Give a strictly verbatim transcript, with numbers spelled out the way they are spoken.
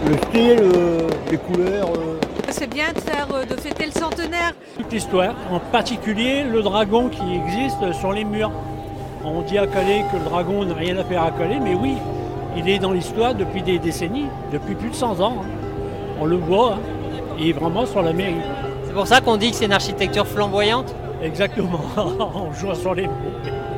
Le style, euh, les couleurs. Euh... C'est bien de faire, de fêter le centenaire. Toute l'histoire, en particulier le dragon qui existe sur les murs. On dit à Calais que le dragon n'a rien à faire à Calais, mais oui, il est dans l'histoire depuis des décennies, depuis plus de cent ans. On le voit, hein. Il est vraiment sur la mairie. C'est pour ça qu'on dit que c'est une architecture flamboyante ? Exactement, on joue sur les mots.